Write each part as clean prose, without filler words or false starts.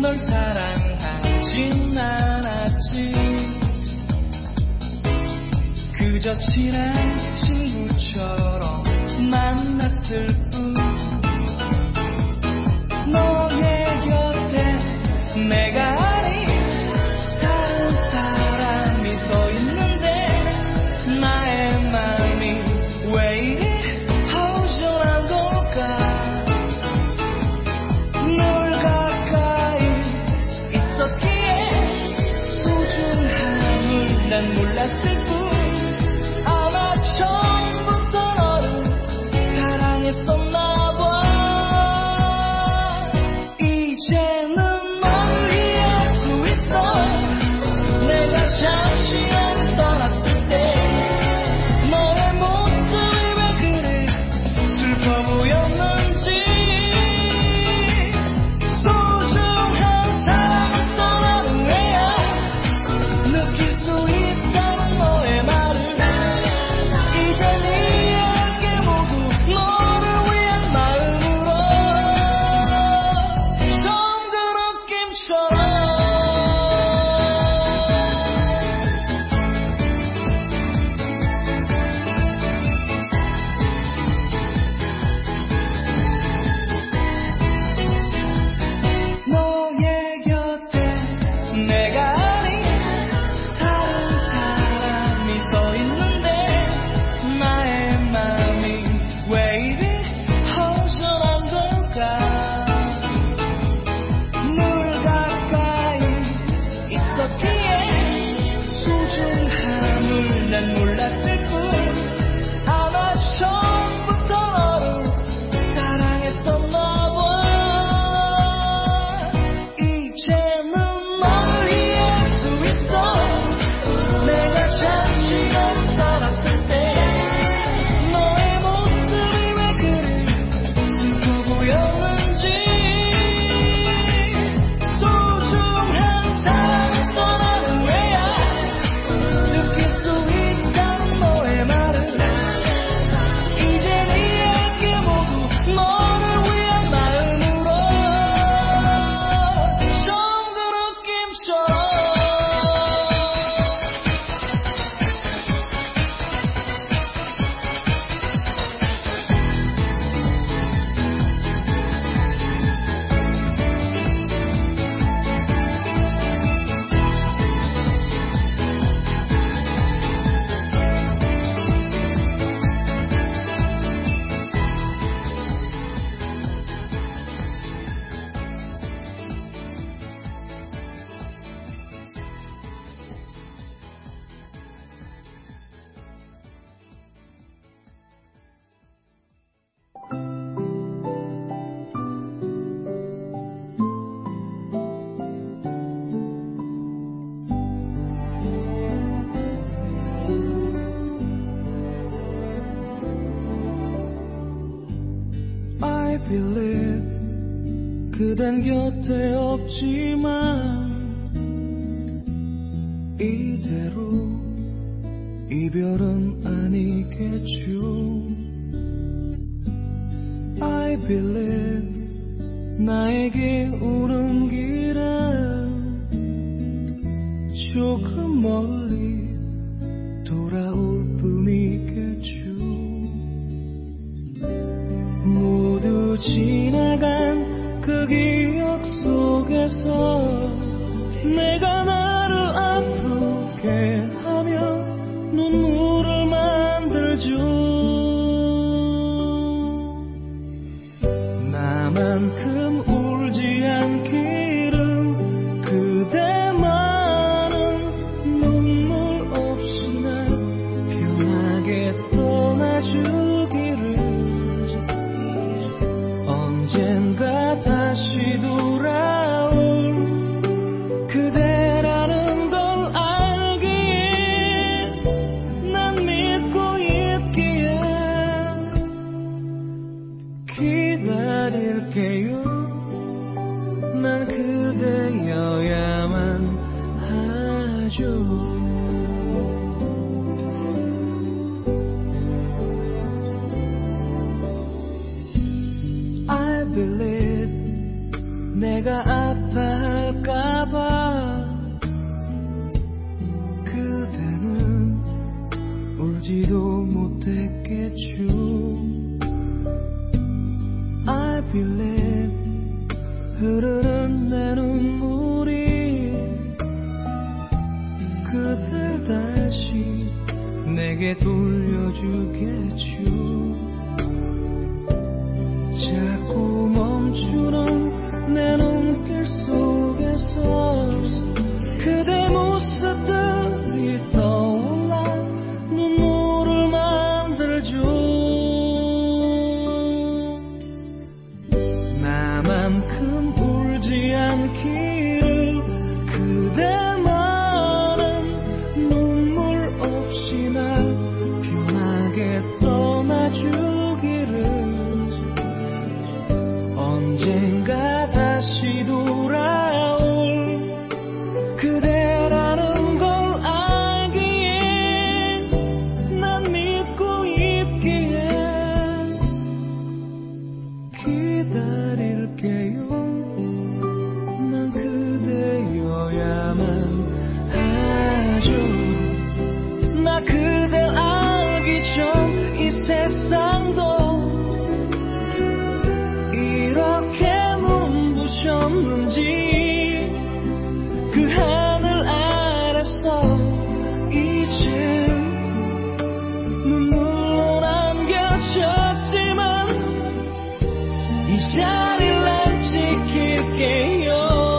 널 사랑하진 않았지. 그저 친한 친구처럼 만났을 뿐. 너의 곁에 내가 아닌 다른 사람이 서 있는데 나의 맘이 왜 이리 허전한 걸까. 널 가까이 있었기에 소중함을 난 몰랐을 뿐. 아마 처음부터 너를 사랑했었나 봐. 이제는 널 이해할 수 있어. 내가 잠시 여기 떠났을 때 너의 모습이 왜 그리 슬퍼 보였는지. 소중한 사랑을 떠나는 왜야 느낄 수 있다는 너의 말을. 이젠 이해할게 모두 너를 위한 마음으로. 처음 그 느낌처럼. 너의 곁에 내가 아닌 다른 사람이 서 있는데 나의 맘이 왜 이리 허전한 걸까. 널 가까이 있었기에 소중함을 난 몰랐을 뿐. 아마 처음부터 너를 사랑했었나 봐. 이제는 널 이해할 수 있어. 내가 잠시 널 떠났을 때 너의 모습이 왜 그리 슬퍼 보였는지. 소중한 사랑을 떠나는 왜야 느낄 수 있다는 너의 말을. 이젠 이해할게 모두 너를 위한 마음으로. 처음 그 느낌처럼. I believe 그댄 곁에 없지만 이대로 이별은 아니겠죠. I believe 나에게 오는 길은 조금 멀리 돌아올 뿐이겠죠. 모두 지나간 그 기억 속에서 내가 나를 아프게 하며 눈물을 만들죠. 나만큼 울지 않기를 그대만은 눈물 없이 날 편하게 떠나주기를. 언젠가 다시 돌아올 그대라는 걸 알기에 난 믿고 있기에 기다릴게요. 난 그대여야만 하죠. I believe 내가 아파 자꾸 멈추는 내 눈길 속에서 그대 모습들이 떠올라 눈물을 만들죠. 나만큼 울지 않기를 그대만은 눈물 없이 날 편하게 떠나주기를. 언젠가 다시 돌아올 그대라는 걸 알기에 난 믿고 있기에 기다릴게요. 난 그대여야만 하죠. 나 그댈 알기 전 이 세상도 이렇게 눈부셨는지 그 하늘 아래서 이제 눈물로 남겨졌지만 이 자리를 난 지킬게요.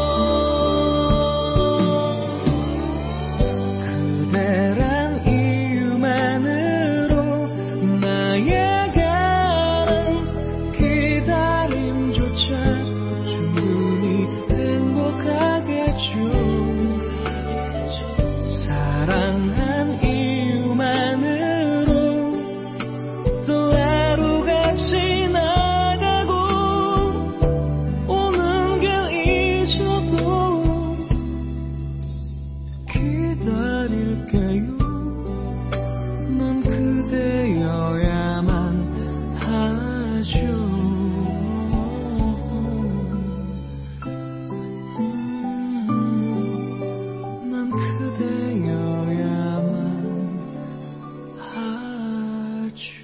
그대란 이유만으로 나에게는 기다림조차 충분히 행복하겠죠. 사랑한 이유만으로 또 하루가 지나가고 오는 길 잊어도 기다릴게요. 난 그대여야만 하죠. 난 그대여야만 하죠.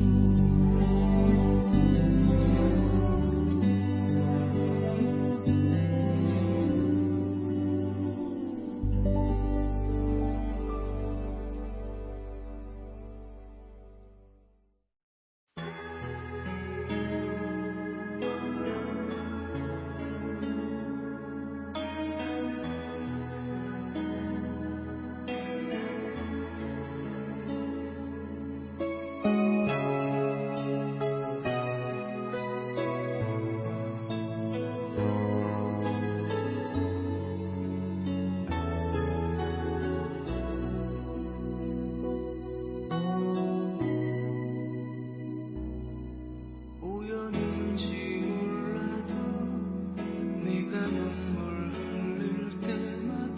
우연인지 몰라도 네가 눈물 흘릴 때마다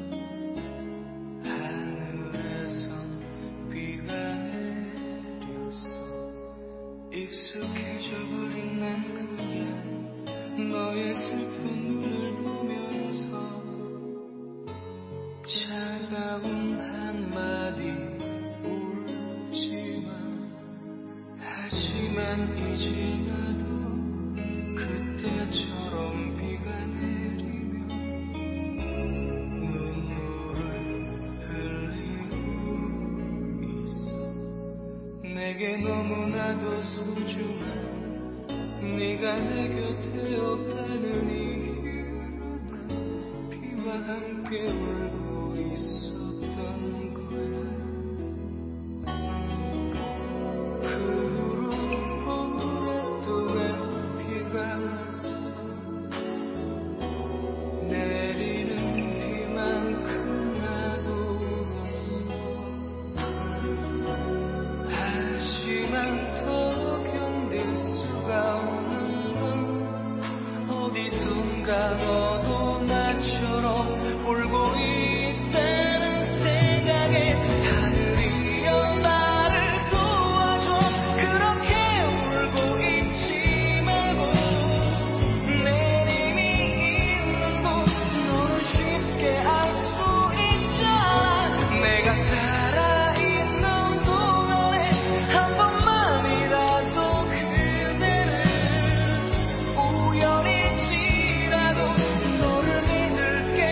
하늘에선 비가 내렸어. 익숙해져버린 난 그냥 너의 슬픈 눈을 보면서 차가운 한마디 울지마. 하지만 이제 나도 그때처럼 비가 내리며 눈물을 흘리고 있어. 내게 너무나도 소중한 네가 내 곁에 없다는 이유로 난 비와 함께 울고 있었던 거야. 그 후로 오랫동안 비가 왔어. 내리는 비만큼 나도 울었어. 하지만 더 견딜 수가 없는 건 어디선가 너도 나처럼 울고 있다는 생각에 하늘이여 나를 도와줘. 그렇게 울고 있지 말고 내림이 있는 곳 너는 쉽게 알 수 있잖아. 내가 살아있는 동안에 한 번만이라도 그대를 우연히 지나도 너를 믿을게.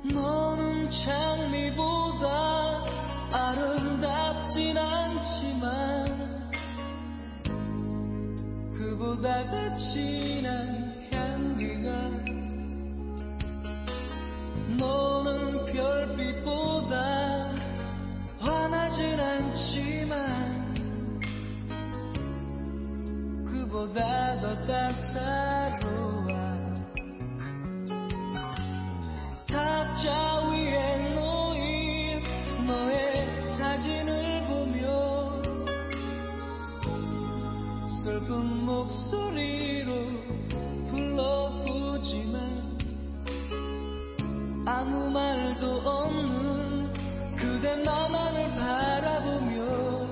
너는 장미보다 아름답진 않지만 그보다 더 진한 향기가 너는 별빛보다 환하진 않지만 그보다 더 따사로워 탑자 위에 놓인 너의 사진을 보며 슬픈 목소리로 불러보지만 아무 말도 없는 그대 나만을 바라보며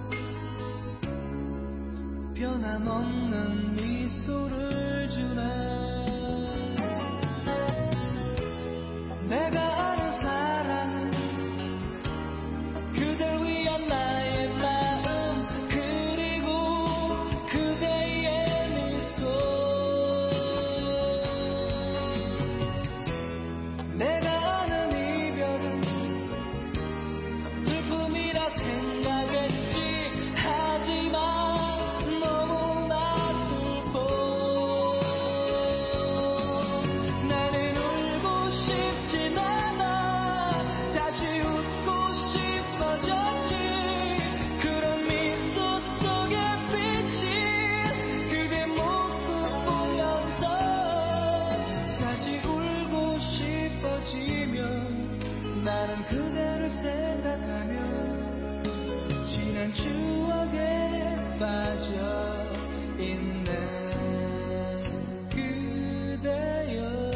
변함없는 미소를 주네. 내가 아는 사랑은 그댈 위한 나의 마음 그리고 그대의 미소. 내가 아는 이별은 슬픔이라 생각했지 하지만 너무나 슬퍼. 나는 울고 싶진 않아 다시 웃고 싶어졌지. 그런 미소 속에 비친 그대 모습 보면서 다시 울고 싶어지면 나는 그대를 생각하며 지난 추억에 빠져 있네. 그대여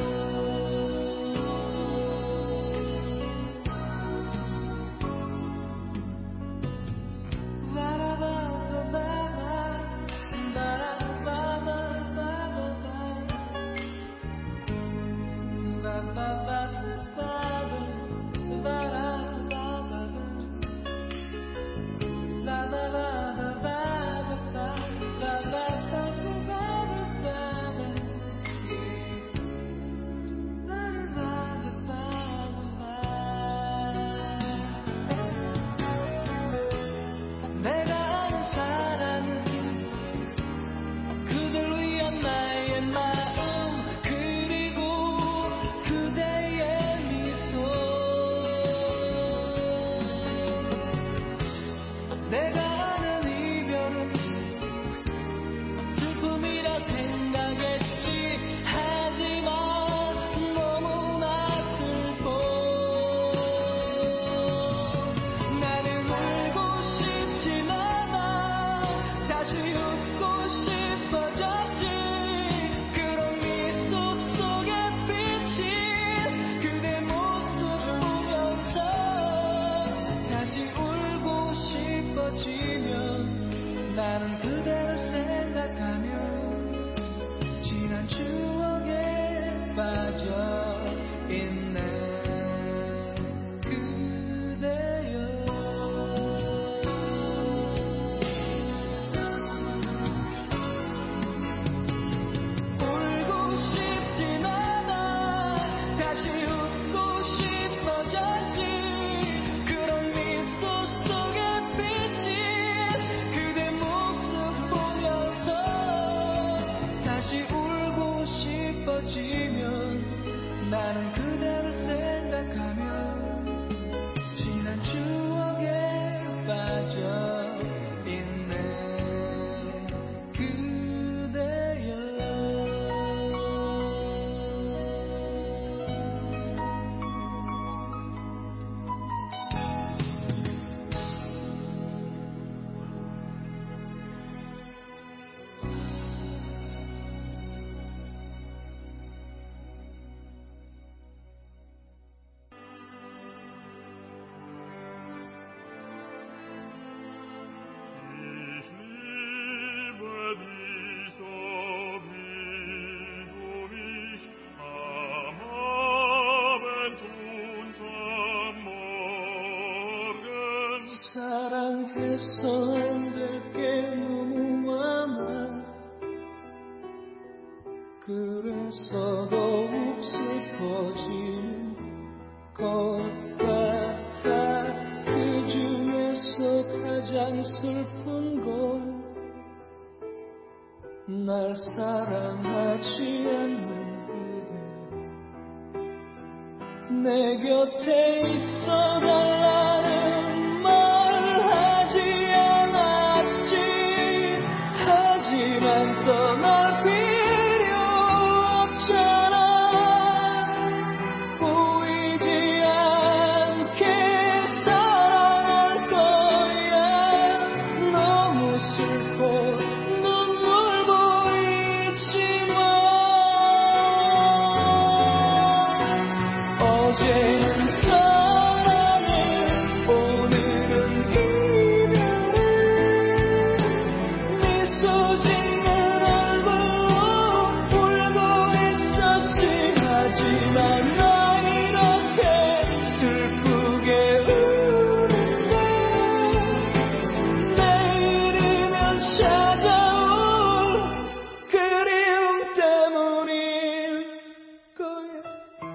내가 아는 사랑은 그댈 위한 나의 마음 그리고 그대의 미소. 내가 아는 이별은 슬픔이라 생각했지 하지만 너무나 슬퍼. 나는 울고 싶진 않아 다시 웃고 싶어졌지. 그런 미소 속에 비친 그대 모습 보면서 다시 울고 싶어지면 나는 그대를 생각하며 지난 추억에 빠져 있네. 그대여 울고 싶진 않아 다시 웃고 싶어졌지. 그런 미소 속에 비친 그대 모습 보면서 다시 울고 싶어지면 나는 그대를 생각하며 지난 추억에 빠져 있네. 그대여 사랑해서 안 될 게 너무 많아. 그래서 더욱 슬퍼지는 것 같아. 그 중에서 가장 슬픈 건 날 사랑하지 않는 그대. 내 곁에 있어 달라는 말 하지 않았지. 하지만 떠날 필요 없잖아. 보이지 않게 사랑할 거야. 너무 슬퍼 눈물 보이지만 어제는 사랑을 오늘은 이별을 미소 짓는 얼굴로 울고 있었지. 하지만 나 이렇게 슬프게 우는데 내일이면 찾아올 그리움 때문일 거야.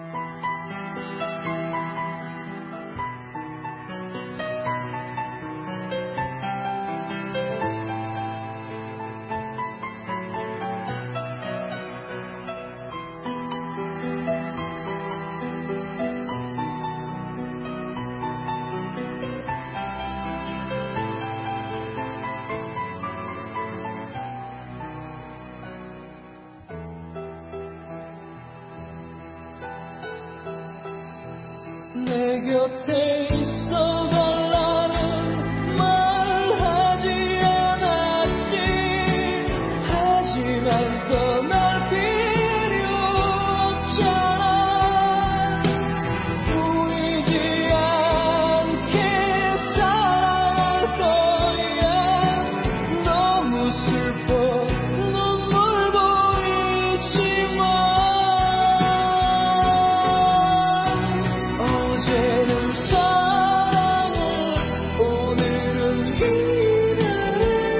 내 곁에 있어 달라는 말 하지 않았지. 하지만 떠날 필요 없잖아. 보이지 않게 사랑할 거야. 너무 슬퍼 눈물 보이지만 어제는 사랑을 오늘은 이별을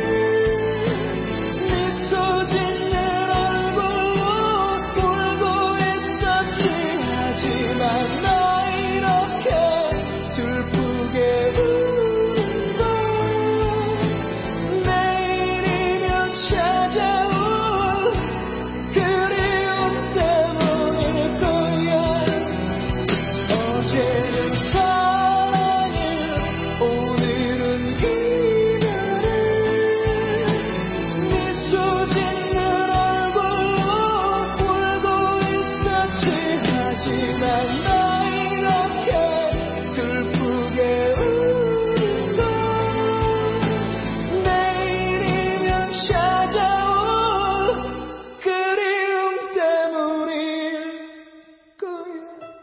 미소 짓는 얼굴로 울고 있었지. 하지만 나 이렇게 슬프게 우는 건 내일이면 찾아올 그리움 때문일 거야. 어제는 사랑을 오늘은 이별을 미소 짓는 얼굴로 울고 있었지. 하지만 나 이렇게 슬프게 우는 건 내일이면 찾아올 그리움 때문일 거야.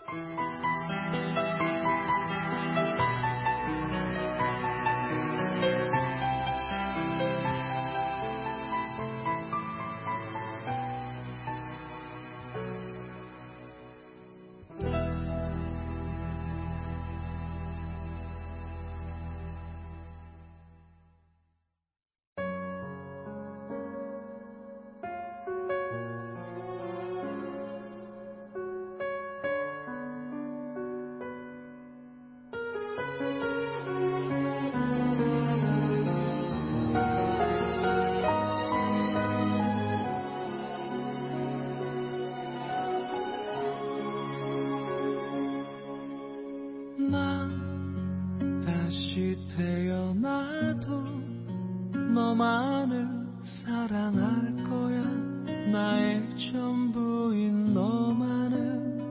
난 다시 태어나도 너만을 사랑할 거야. 나의 전부인 너만을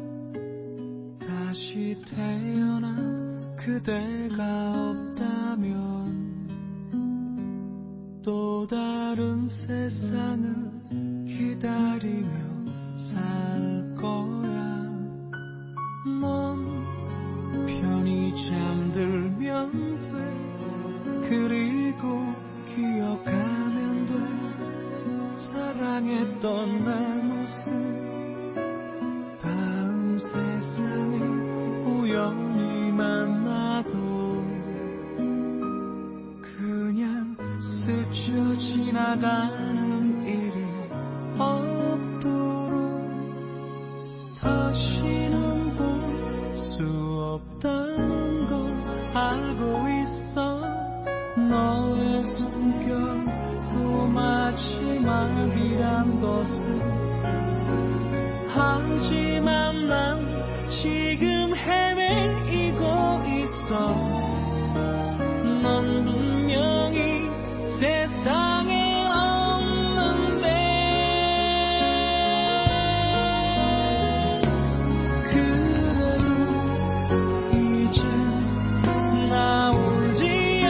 다시 태어나 그대가 없다면 또 다른 세상을 기다리며 살 거야. 넌 편히 잠들면 돼. 그리고 기억하면 돼. 사랑했던 내 모습. 다음 세상에 우연히 만나도 그냥 스쳐 지나가는 일이 없도록 다시는 볼 수 지금 헤매이고 있어. 넌 분명히 세상에 없는데 그래도 이제 나 울지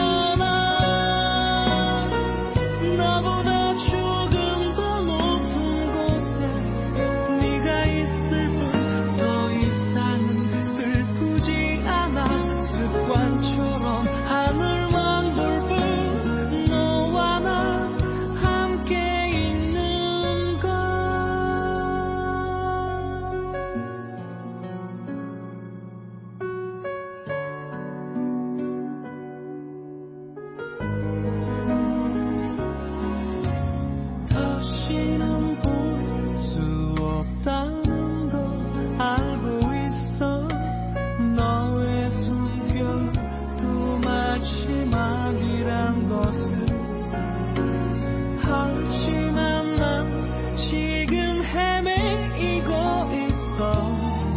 않아. 나보다 조금 더 높은 곳에 네가 있을 뿐 더 이상은 슬프지 않아. 습관처럼 하늘만 볼 뿐 너와 나 함께 있는 것. 다시는 볼 수 없다는 걸 알고 있어. 너의 숨결도 마지막이란 것을. 하지만 난 지금 헤매이고 있어.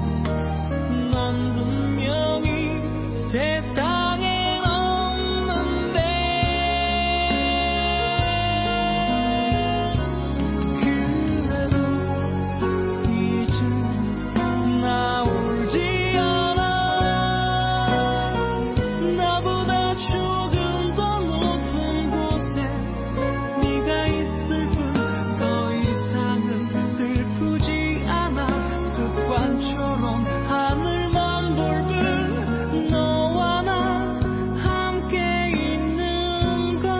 넌 분명히 세상엔 없는데 그래도 이제 나 울지 않아. 나보다 조금 더 높은 곳에 네가 있을 뿐 더 이상은 슬프지 않아. 습관처럼 하늘만 볼 뿐 너와 나 함께 있는 것.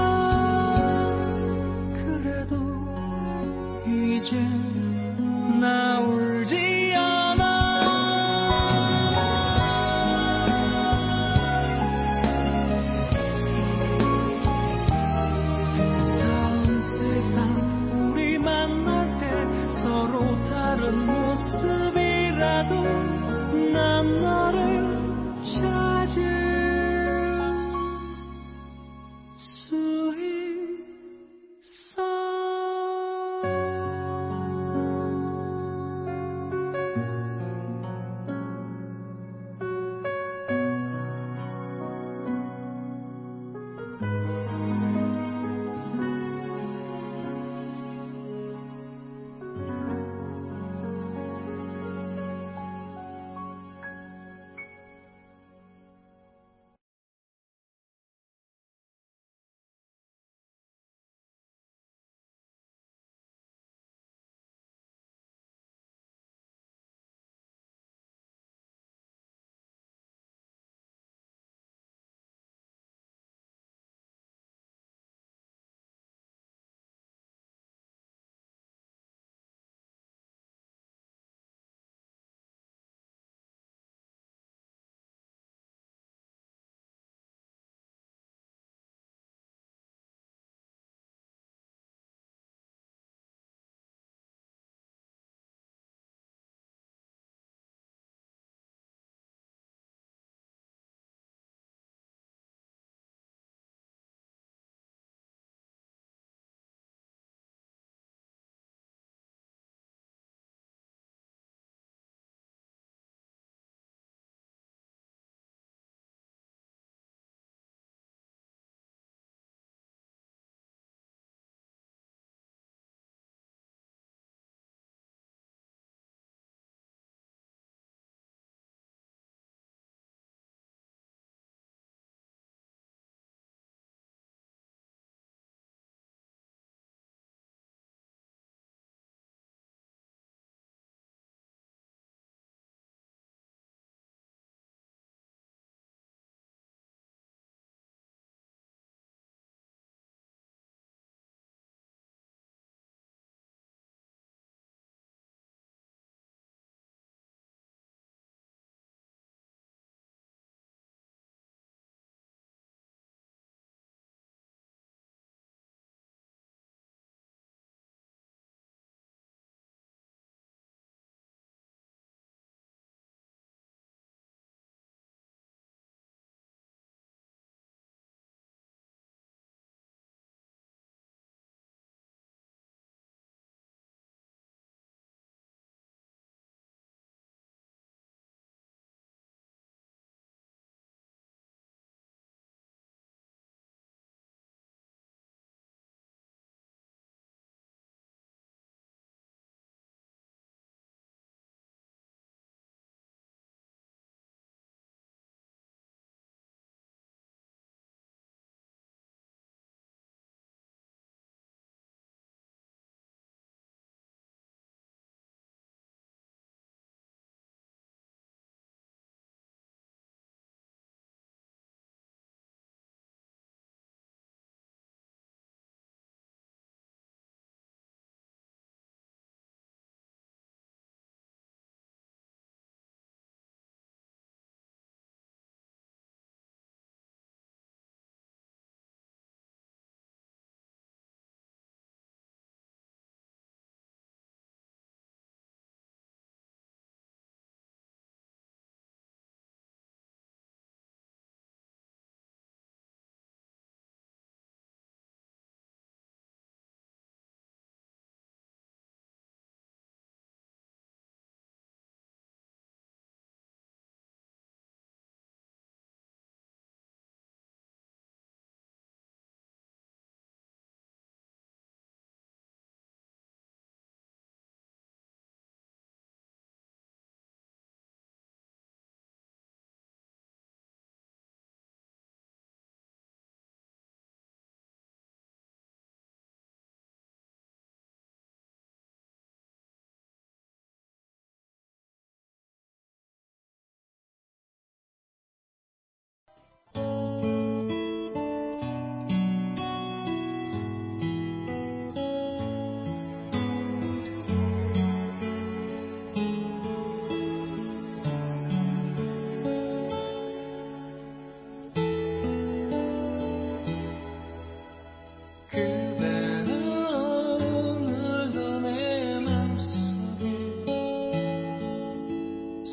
그래도 이제 나 울지 않아. 다음 세상 우리 만날 때 서로 다른 모습이라도 난 너를 찾을 수 있어.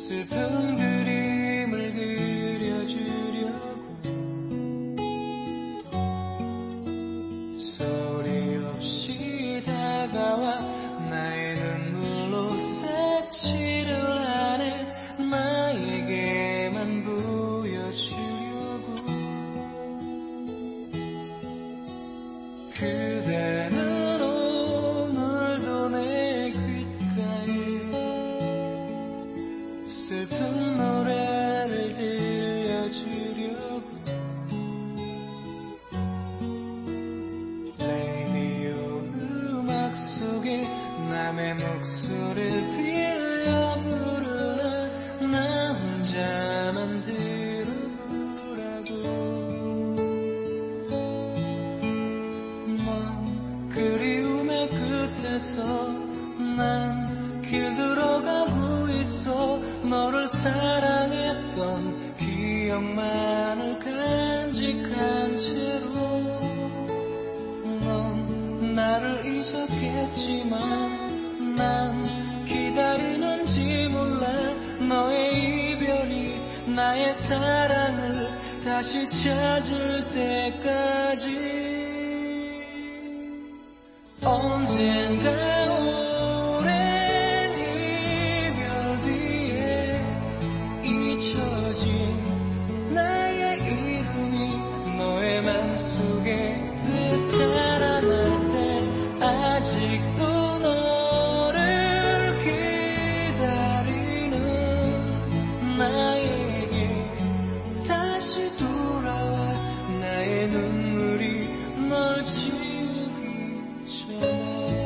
슬픈 그림을 그려주려고 소리 없이 다가와 나의 눈물로 색칠을 하네. 나에게만 보여주려고. 그대는 오늘도 내 귓가에 슬픈 노래를 들려주려고 레이디오 음악 속에 남의 목소리를 빌려 부르라. 나 혼자만 들어보라고. 먼 그리움의 끝에서 난 길 들어가고 있어. 너를 사랑했던 기억만을 간직한 채로 넌 나를 잊었겠지만 난 기다리는지 몰라. 너의 이별이 나의 사랑을 다시 찾을 때까지. 언젠가 나의 이름이 너의 맘속에 되살아날 때 아직도 너를 기다리는 나에게 다시 돌아와. 나의 눈물이 널 지우기 전에.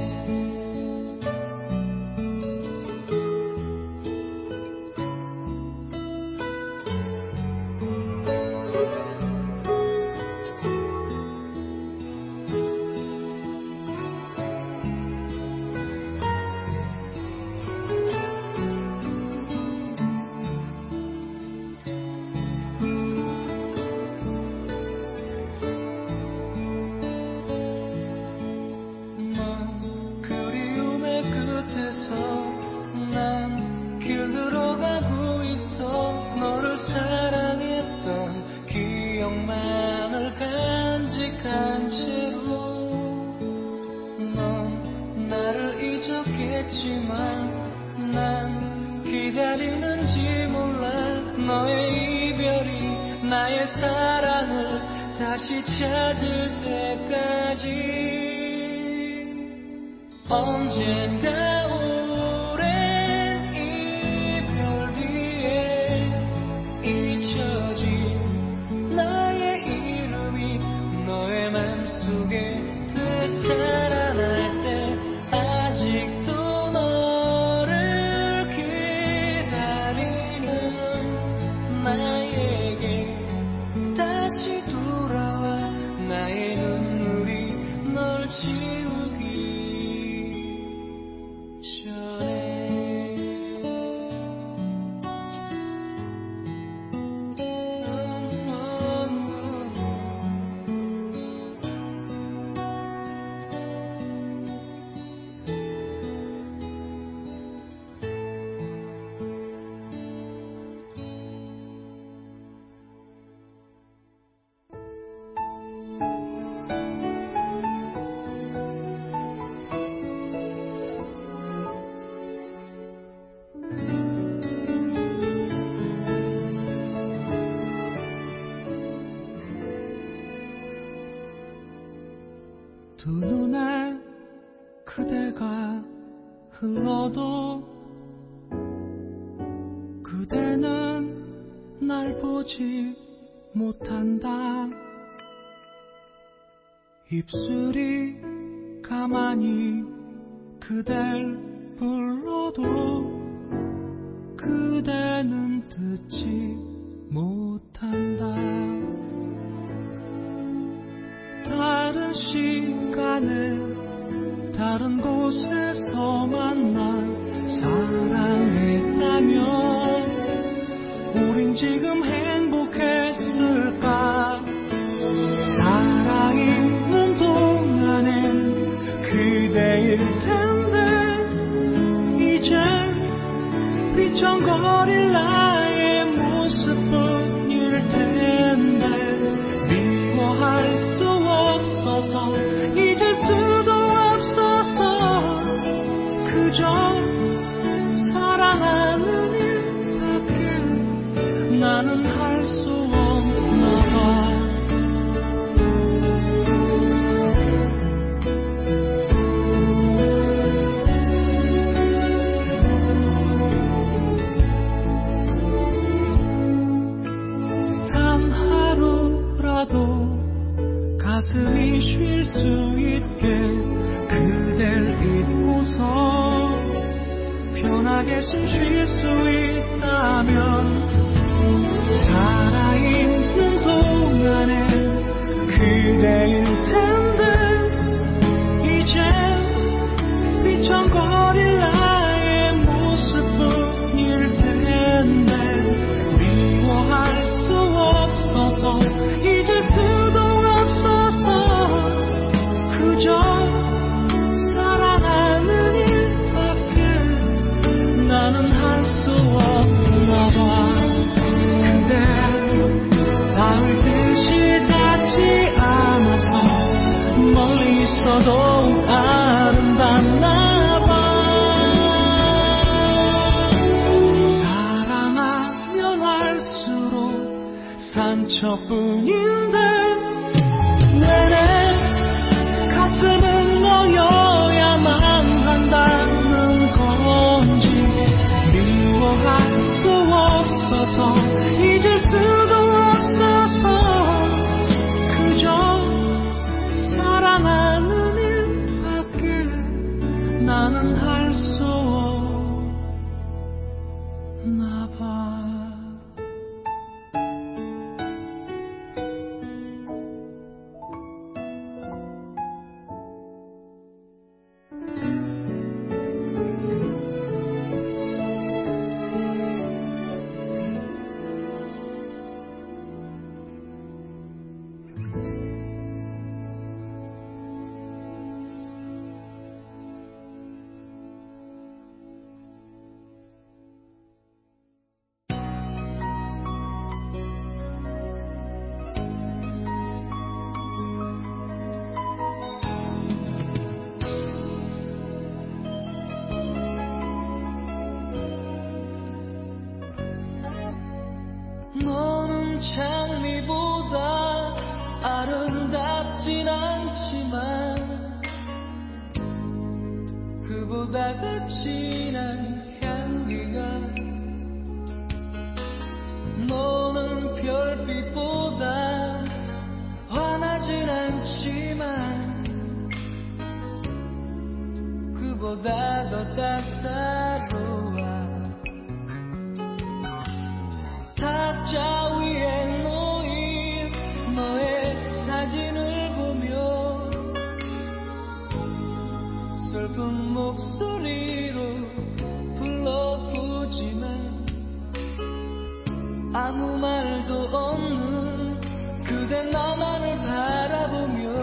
난 길 들어가고 있어. 너를 사랑했던 기억만을 간직한 채로 넌 나를 잊었겠지만 난 기다리는지 몰라. 너의 이별이 나의 사랑을 다시 찾을 때까지. 언젠가 나의 이름이 너의 맘속에 되살아날 때 아직도 너를 기다리는 나에게 다시 돌아와. 나의 눈물이 널 지우기 전에. 두 눈에 그대가 흘러도 그대는 날 보지 못한다. 입술이 가만히 그댈 불러도 그대는 듣지 못한다. 다른 시간에 다른 곳에서 만나 사랑했다면 우린 지금 행복했을까. 살아있는 동안엔 그대일 텐데 이젠 비천거 비청거릴 나의 모습뿐일 텐데 미워할 수 없어서 잊을 수도 없어서 그저 사랑하는 일밖에 나는 할 수 없나 봐. 가슴이 쉴 수 있게 그댈 잊고서 편하게 숨 쉴 수 있다면 살아있는 동안에 그대일 텐데 이제 비청거릴 나의 모습뿐일 텐데 미워할 수 없어서 잊을 수도 그저 사랑하는 일밖에 나는 할 수 없나 봐. 그대 닿을 듯이 닿지 않아서 멀리 있어도 아름답나 봐. 사랑하면 할수록 상처뿐인데 가슴은 너여야만 한다는 건지 미워할 수 없어서 잊을 수도 없어서 그저 사랑하는 일밖에 나는 할 수 없나 봐. 너는 장미보다 아름답진 않지만 그보다 더 진한 향기가 너는 별빛보다 환하진 않지만 그보다 더 따사로워 탁자 위에 놓인 너의 사진을 보며 슬픈 목소리로 불러보지만 아무 말도 없는 그대 나만을 바라보며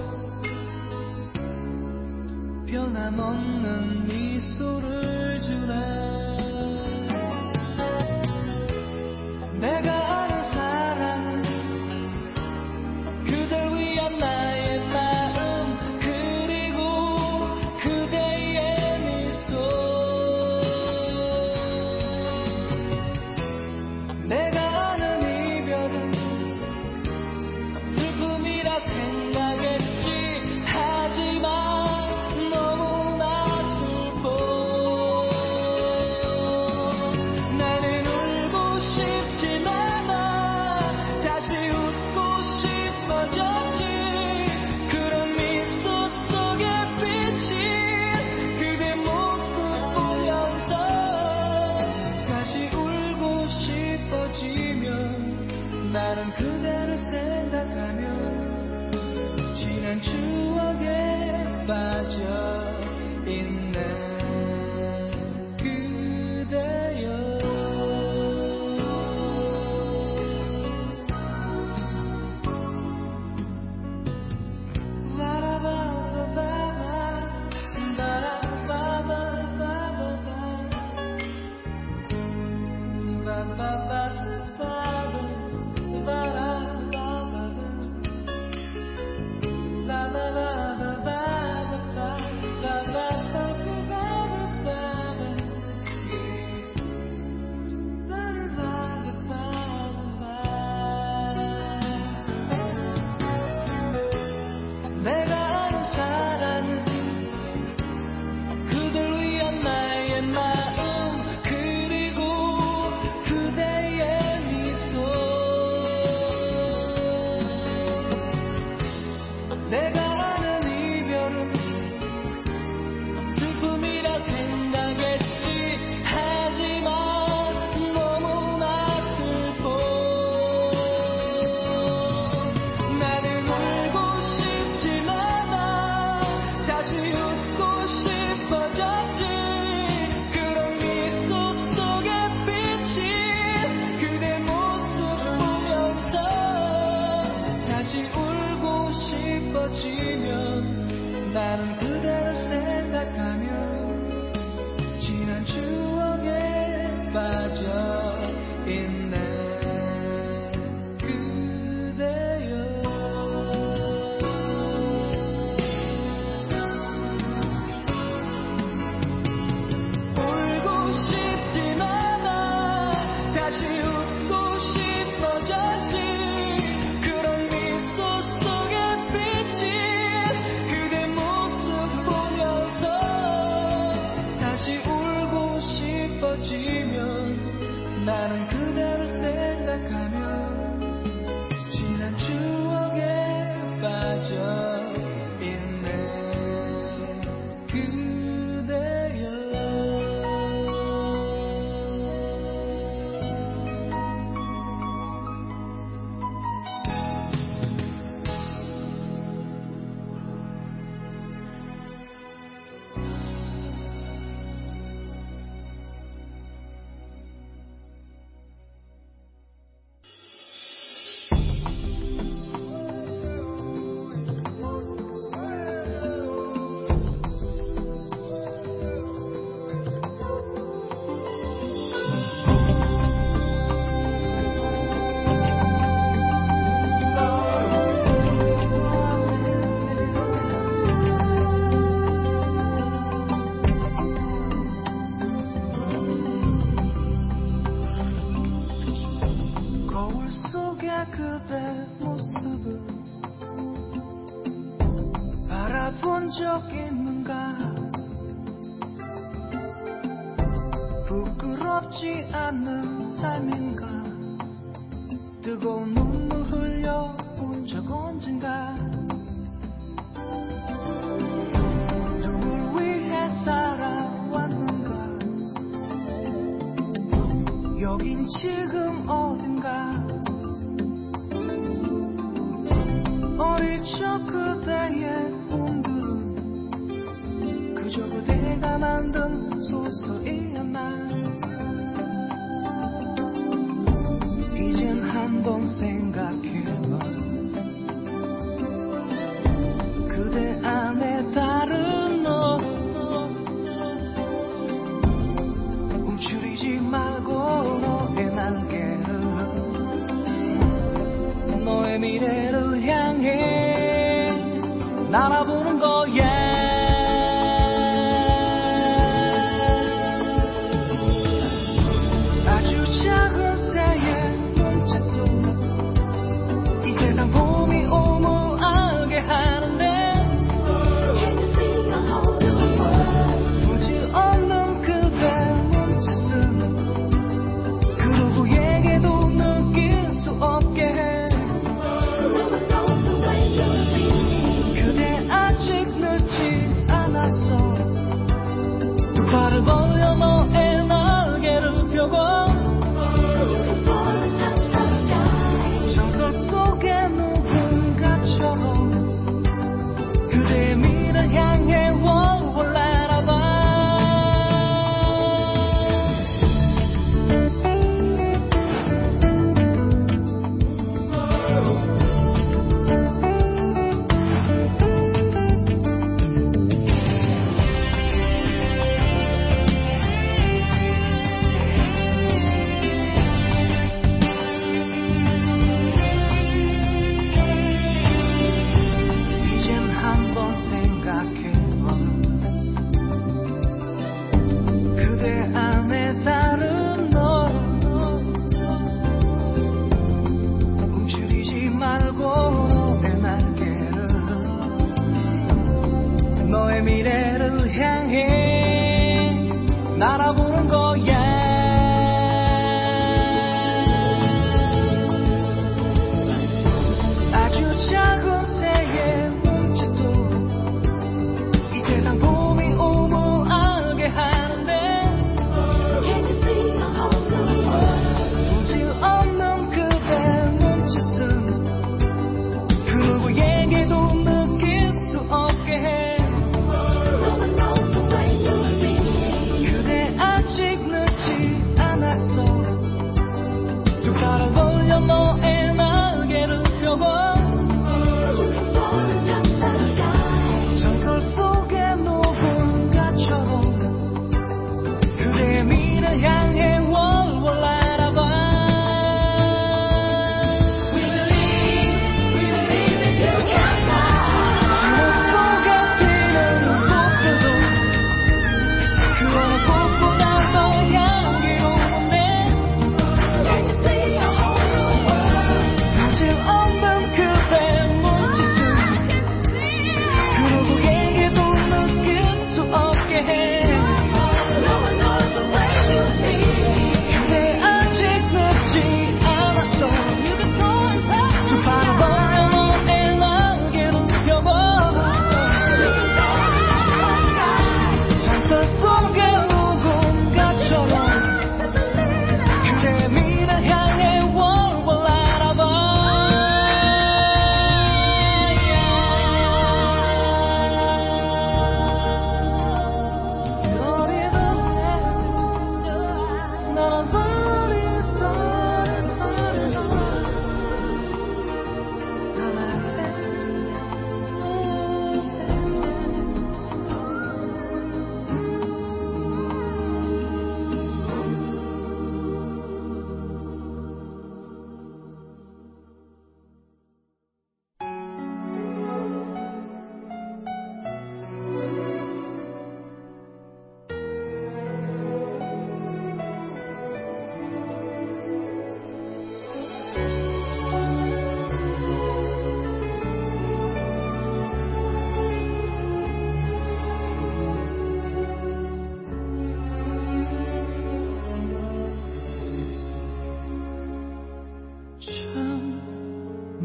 변함없는 미소를 주네. 내가 아는 사랑은 그댈 위한 나의 마음 그리고 그대의 미소. 내가 아는 이별은 슬픔이라 생각했지 하지만 너무나 슬퍼. 나는 그대를 생각하며 지난 추억에 빠져 있네. 그대여 바라바바바바 바라바바바바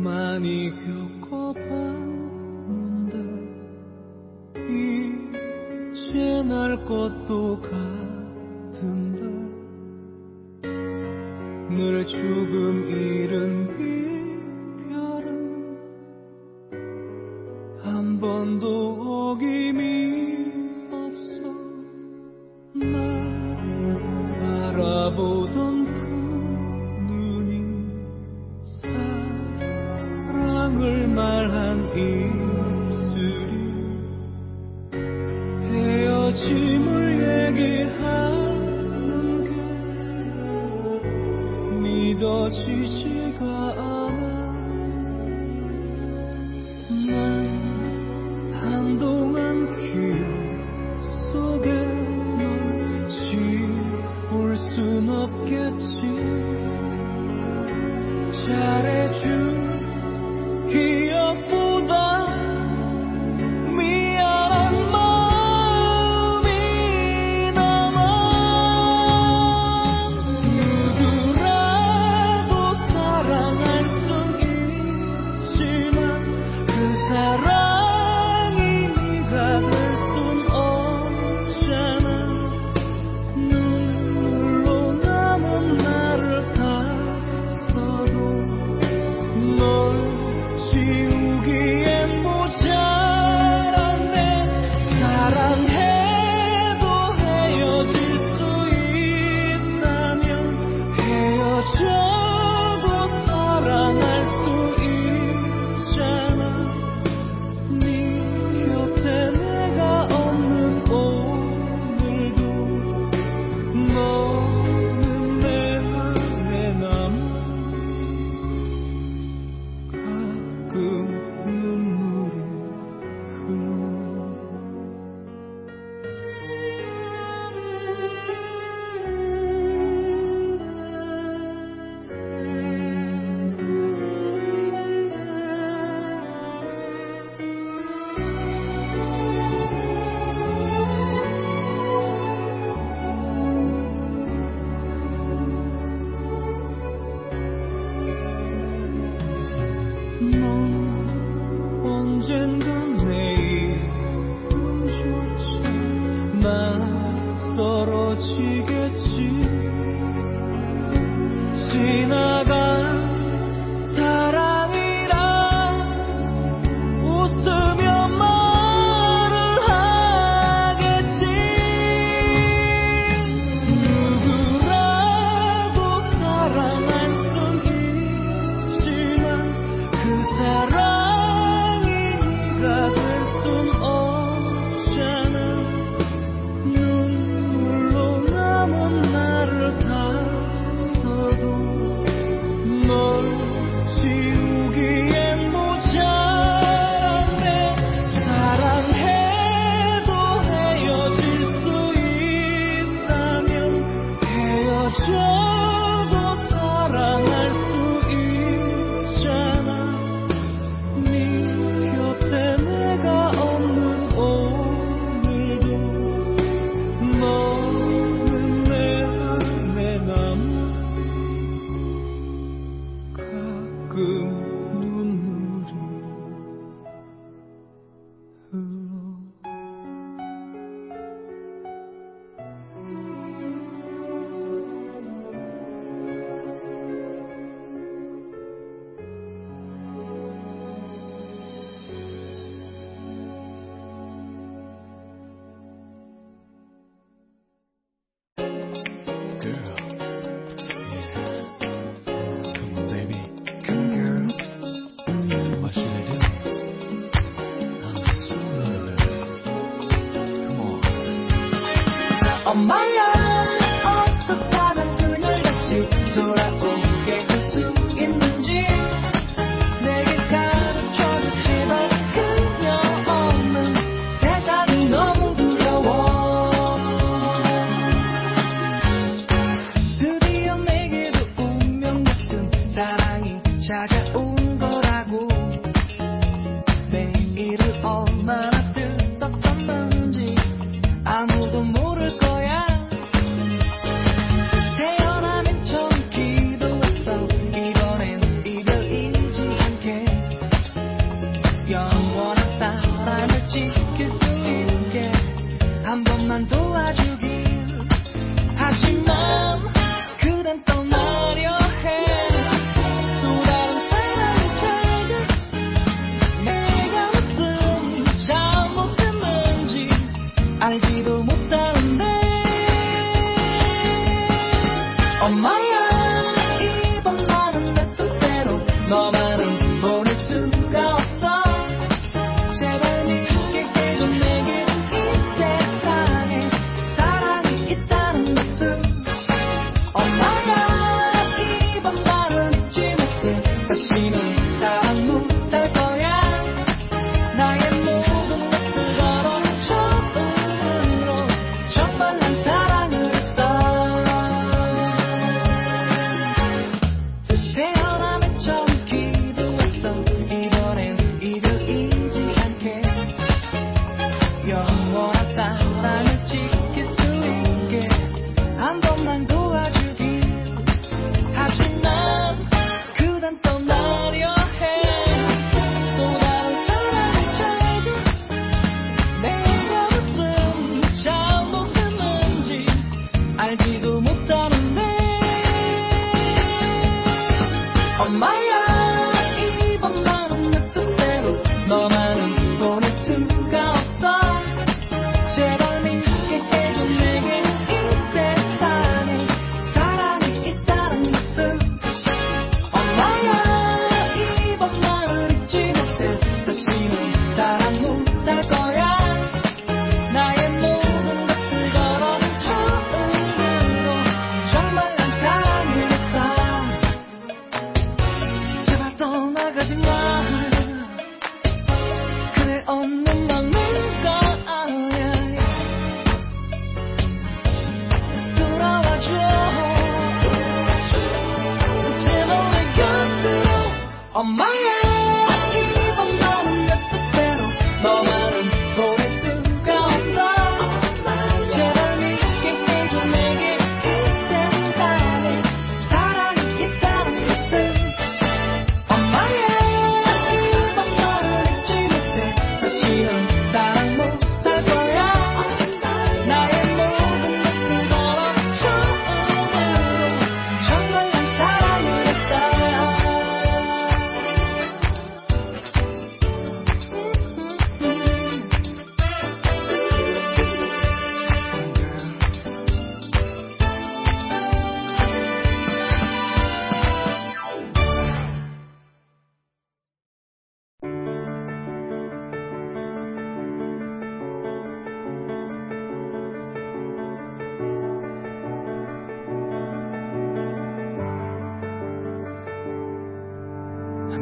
많이 겪어봤는데 이제 날 것도 같은데 늘 조금 잃은 이별은 한 번도 어김이 없어. 날 바라보던 그 눈이 사랑을 말한 입술이 헤어짐을 얘기하는 게 믿어지지가 않아. 난 한동안 기억 속에 널 지울 순 없겠지. 잘해준 기억보다 미안한 마음이 남아. 누구라도 사랑할 순 있지만 그 사랑이 네가 될 순 없잖아. 눈물로 남은 나를 닦아도 널 지우기엔 모자란데. 사랑해도 헤어질 수 있다면 헤어져도 사랑할 수 있잖아. 네 곁에 내가 없는 오늘도 너는 내 안에 남아. 가끔 눈물이 흘러. 넌 언젠가 내 이름조차 낯설어지겠지. 지나간 사랑이라 웃으며 말을 하겠지. 누구라도 사랑할 순 있지만 그 사랑이 네가 될 순 없잖아. 눈물로 남은 나를 닦아도 널 지우기엔 모자란데. 사랑해도 헤어질 수 있다면 헤어져도 사랑할 수 있잖아. 네 곁에 내가 없는 오늘도 너는 내 안에 남아. 가끔 눈물이 흘러. Girl, yeah, come on, baby, come girl. What should I do? I'm so nervous. Come on. 엄마야 어떻게 하면 등을 다시 돌아오게 할 수 있는지 내게 가르쳐주지만 그녀 없는 세상이 너무 두려워. 드디어 내게도 운명 같은 사랑이 찾아온 거라고. 내일을 얼마나 뜻었었는지 아무도 모를 거야. 태어나면 처음 기도했어. 이번엔 이별이지 않게.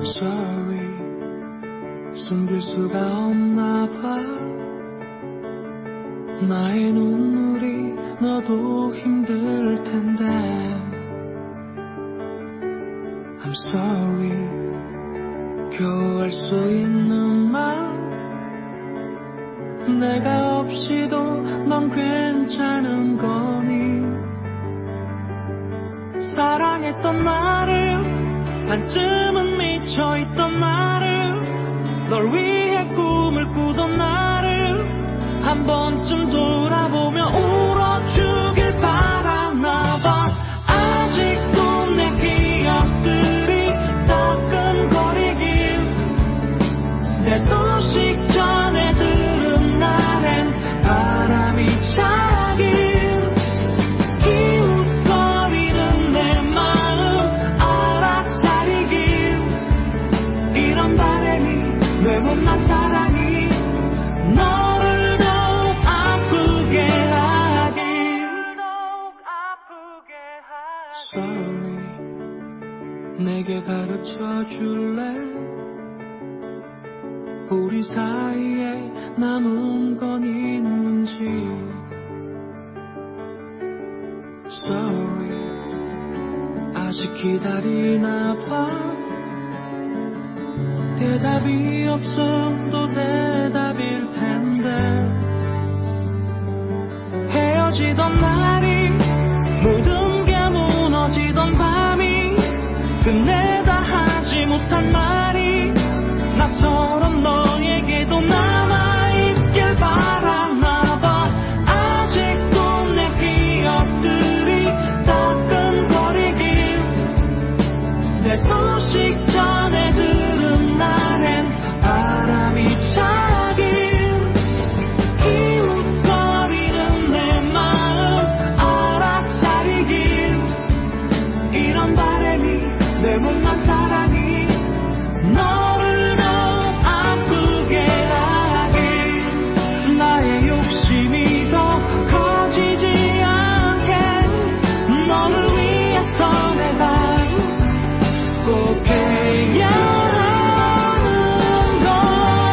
I'm sorry 숨길 수가 없나 봐 나의 눈물이 너도 힘들 텐데 I'm sorry 겨우 할 수 있는 말 내가 없이도 넌 괜찮은 거니 사랑했던 나를 반쯤은 미쳐있던 나를 널 위해 꿈을 꾸던 나를 한 번쯤 돌아보며 울어주길 바라나봐 아직도 내 기억들이 따끔거리길 내 소식 전해 들은 날엔 바람이 차길 기웃거리는 내 마음 알아차리길 이런 바람이 왜 못난 사랑이 너를 더욱 아프게 하길 Sorry 내게 가르쳐 줄래 우리 사이에 남은 건 있는지 Sorry 아직 기다리나 봐 대답이 없어도 대답일 텐데 헤어지던 날이 모든 게 무너지던 밤이 끝내다 하지 못한 말이 나처럼 너에게도 남아있길 바라나봐 아직도 내 기억들이 따끔거리길 내 소식 전해 들은 날엔 바람이 차길 기웃거리는 내 마음 알아차리길 이런 바람이 내 못난 사랑이 너를 더욱 아프게 하길 나의 욕심이 더 커지지 않게 너를 위해서 내가 꼭 해야 하는 건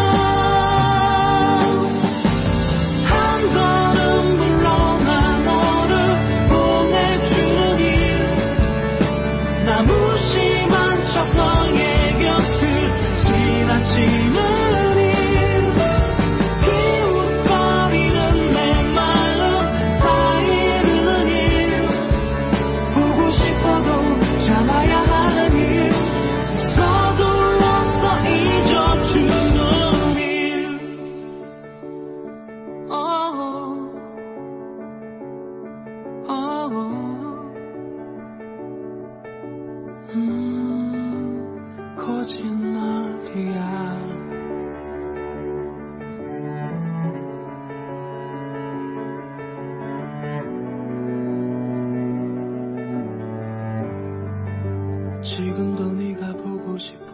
한 걸음 물러나 너를 보내주는 일 나 무심한 척 너의 곁을 지나치는 일 기웃거리는 내 마음 사이르는 일 보고 싶어도 참아야 하는 일 서둘러서 잊어주는 일 거짓말이야 지금도 네가 보고 싶어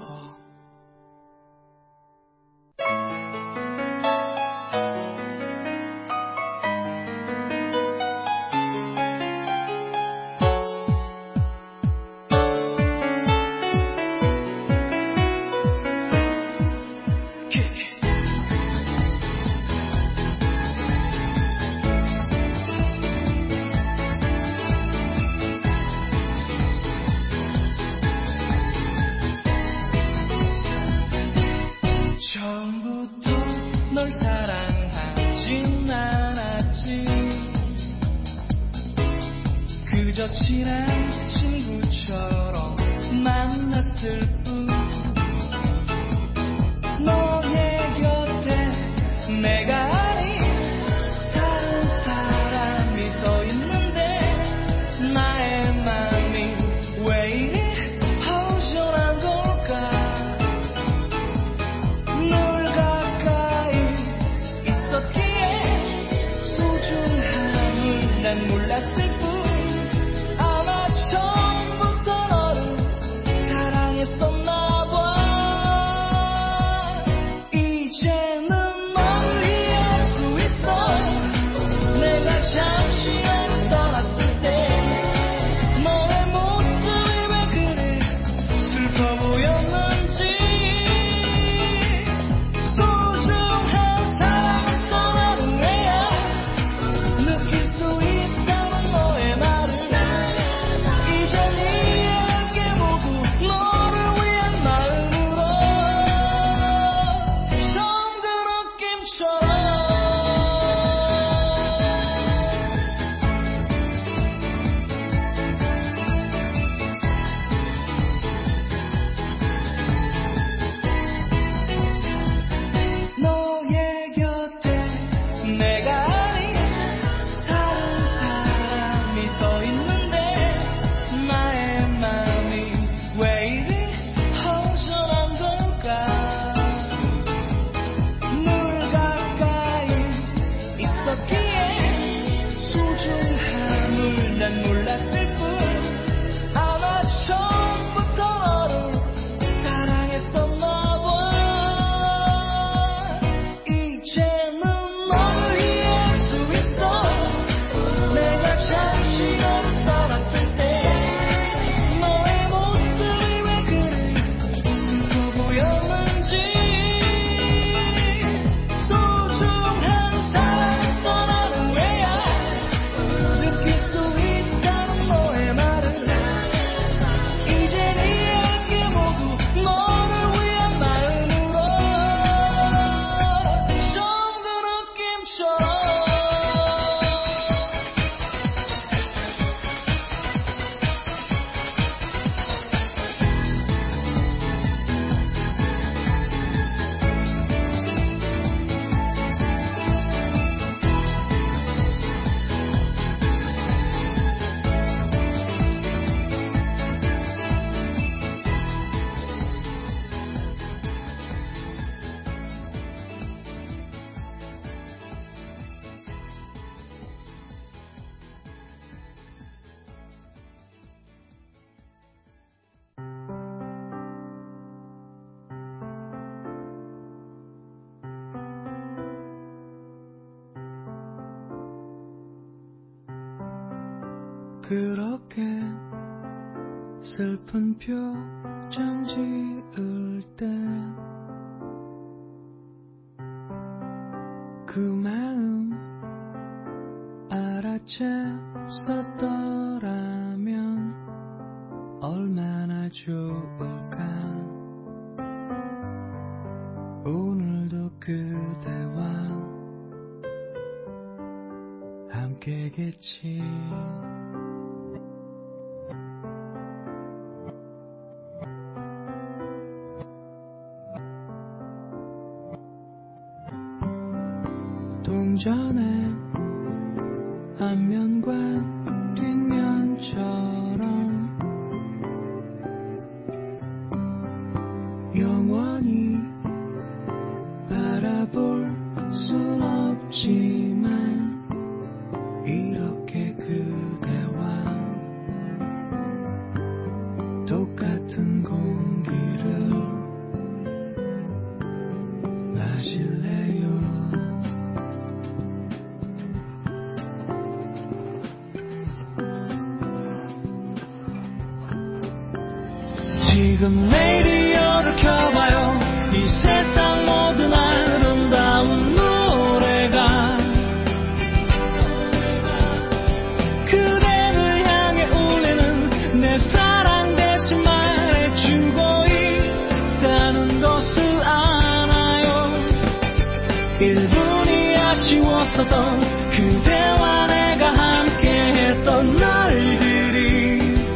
그렇게 슬픈 표정 지을 때 그 마음 알아챘었더라면 얼마나 좋을까. 오늘도 그대와 함께겠지. 동전의 앞면과 뒷면처럼 영원히 바라볼 순 없지만 이렇게 그대와 똑같은 공기를 마실래요. 지금 레이디오를 켜봐요. 이 세상 모든 아름다운 노래가 그대를 향해 울리는 내 사랑 대신 말해주고 있다는 것을 아나요. 1분이 아쉬웠었던 그대와 내가 함께했던 날들이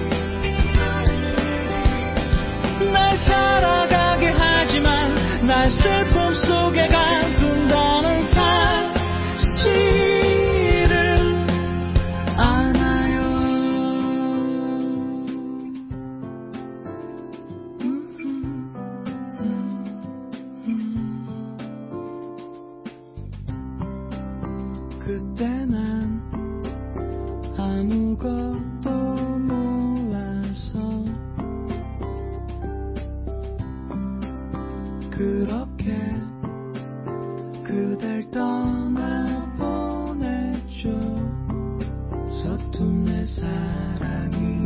날 살아가게 하지만 날 슬픔 속에 가둔다는 사실을 아나요. 그때 난 아무것도 몰라서 그렇게 그댈 떠나보냈죠. 서툰 내 사랑이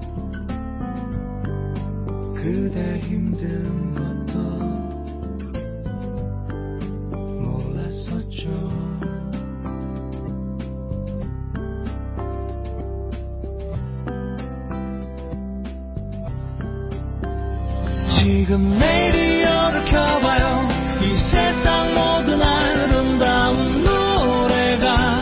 그대 힘든 것도 몰랐었죠. 지금 레이디오를 켜봐요. 이 세상 모든 아름다운 노래가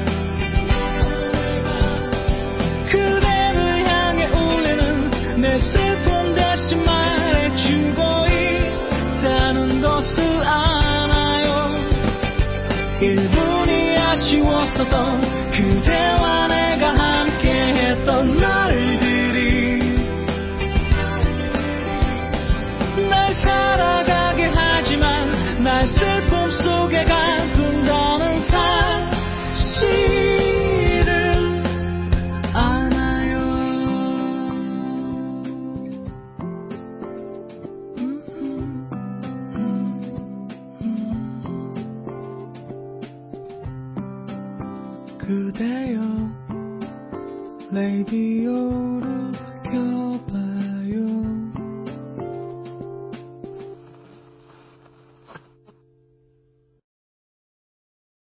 그대를 향해 울리는 내 슬픔 대신 말해주고 있다는 것을 아나요. 1분이 아쉬웠었던 그대와 내가 함께했던 날들이 날 살아가게 하지만 날 슬픔 속에 가둔다는 사실을 아나요. 그대여 레이디오를 켜